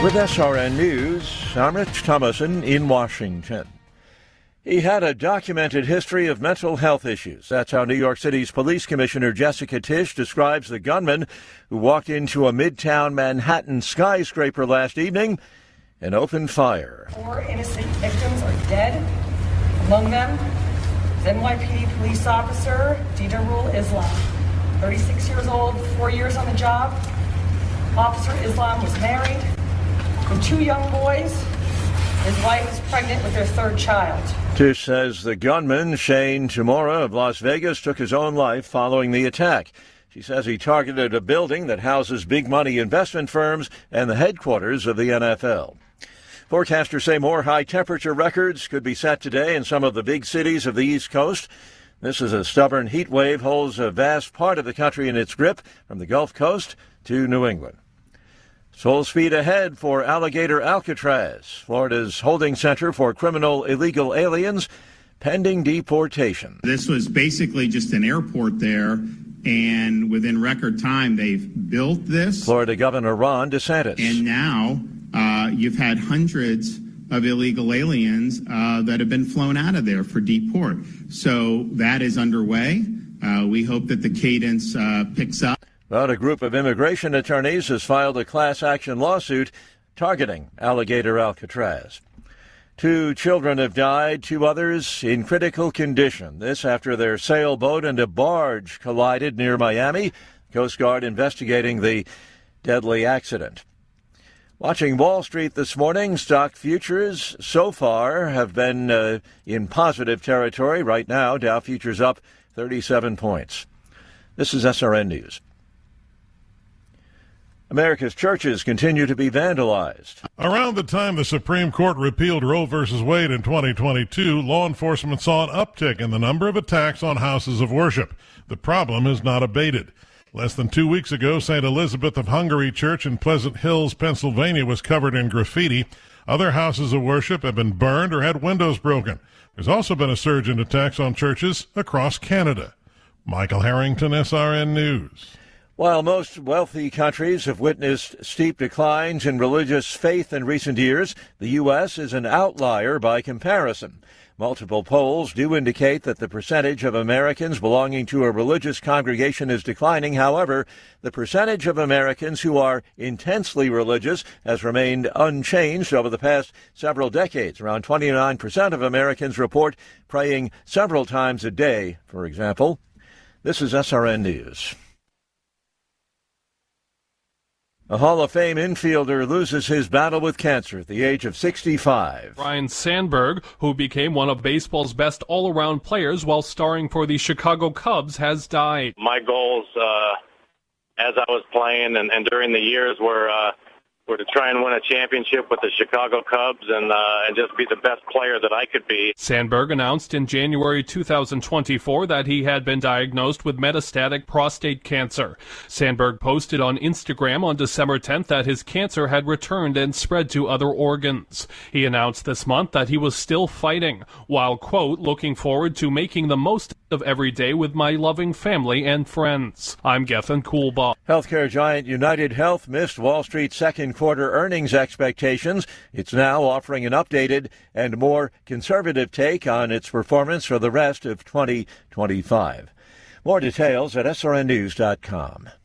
With SRN News, I'm Rich Thomason in Washington. He had a documented history of mental health issues. That's how New York City's Police Commissioner Jessica Tisch describes the gunman who walked into a Midtown Manhattan skyscraper last evening and opened fire. 4 innocent victims are dead. Among them is NYPD police officer Didarul Islam, 36 years old, 4 years on the job. Officer Islam was married with 2 young boys. His wife is pregnant with their 3rd child. Tisch says the gunman, Shane Tamura of Las Vegas, took his own life following the attack. She says he targeted a building that houses big money investment firms and the headquarters of the NFL. Forecasters say more high-temperature records could be set today in some of the big cities of the East Coast. This is a stubborn heat wave holds a vast part of the country in its grip, from the Gulf Coast to New England. Full speed ahead for Alligator Alcatraz, Florida's holding center for criminal illegal aliens, pending deportation. This was basically just an airport there, and within record time, they've built this. Florida Governor Ron DeSantis. And now you've had hundreds of illegal aliens that have been flown out of there for deport. So that is underway. We hope that the cadence picks up. But a group of immigration attorneys has filed a class action lawsuit targeting Alligator Alcatraz. 2 children have died, 2 others in critical condition. This after their sailboat and a barge collided near Miami. Coast Guard investigating the deadly accident. Watching Wall Street this morning, stock futures so far have been in positive territory. Right now, Dow futures up 37 points. This is SRN News. America's churches continue to be vandalized. Around the time the Supreme Court repealed Roe v. Wade in 2022, law enforcement saw an uptick in the number of attacks on houses of worship. The problem has not abated. Less than 2 weeks ago, St. Elizabeth of Hungary Church in Pleasant Hills, Pennsylvania, was covered in graffiti. Other houses of worship have been burned or had windows broken. There's also been a surge in attacks on churches across Canada. Michael Harrington, SRN News. While most wealthy countries have witnessed steep declines in religious faith in recent years, the U.S. is an outlier by comparison. Multiple polls do indicate that the percentage of Americans belonging to a religious congregation is declining. However, the percentage of Americans who are intensely religious has remained unchanged over the past several decades. Around 29% of Americans report praying several times a day, for example. This is SRN News. A Hall of Fame infielder loses his battle with cancer at the age of 65. Ryne Sandberg, who became one of baseball's best all-around players while starring for the Chicago Cubs, has died. My goals as I was playing and during the years were to try and win a championship with the Chicago Cubs and just be the best player that I could be. Sandberg announced in January 2024 that he had been diagnosed with metastatic prostate cancer. Sandberg posted on Instagram on December 10th that his cancer had returned and spread to other organs. He announced this month that he was still fighting, while, quote, looking forward to making the most of every day with my loving family and friends. I'm Gethin Coolbaugh. Healthcare giant United Health missed Wall Street's second quarter earnings expectations. It's now offering an updated and more conservative take on its performance for the rest of 2025. More details at srnnews.com.